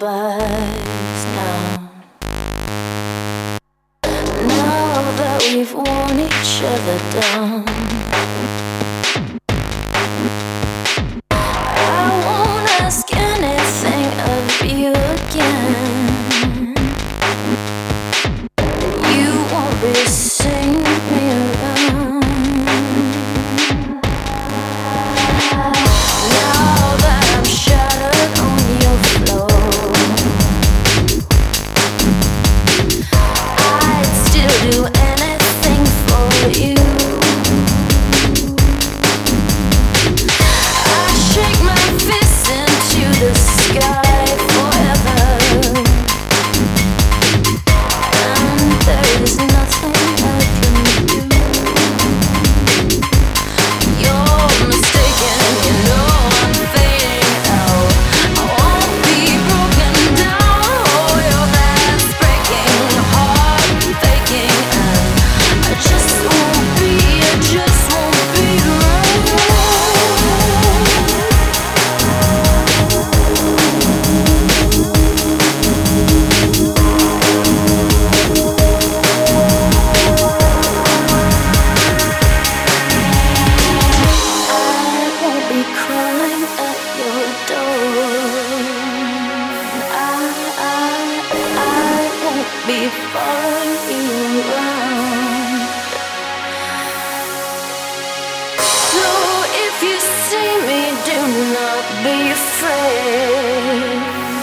goodbyes now. Now that we've worn each other down, I won't ask anything of you again. You won't be seeing me around. Now that I'm shattered on your floor, I'd still do anything for you. I shake my fist into the sky forever, and there is nothing I can do. You're mistaken, you know I'm fading out. I won't be broken down. Oh, your glass breaking, heart faking, and I just won't be around. I won't be crying at your door. I won't be following you around. So if you see me, do not be afraid,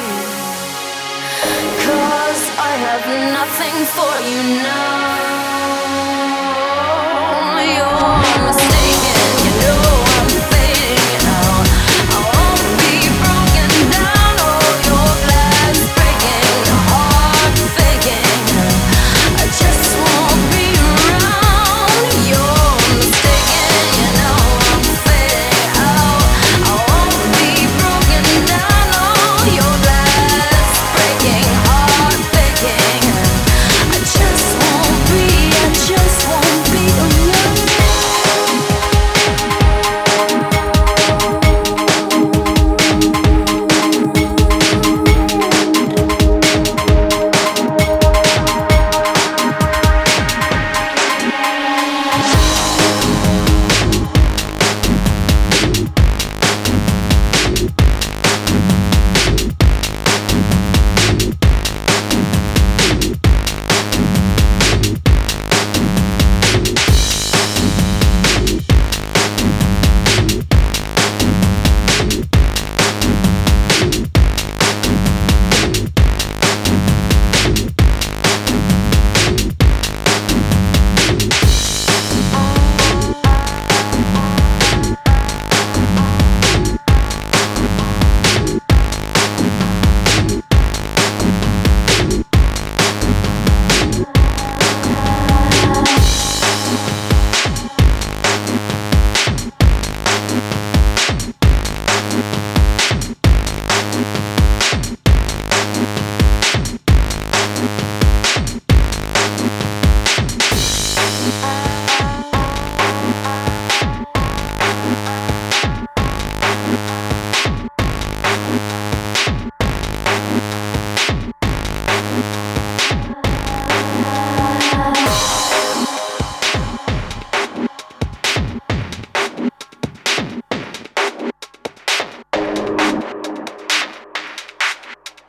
'cause I have nothing for you now. You're mistaken, you know I'm fading out. I won't be broken down. Oh, your glass breaking, heart faking, I just won't be around. You're mistaken, you know I'm fading out. I won't be broken down. Oh, your glass breaking, heart faking, I just won't be around.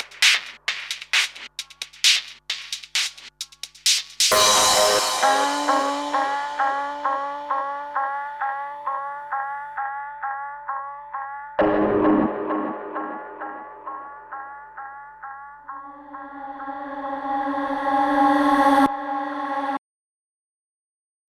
I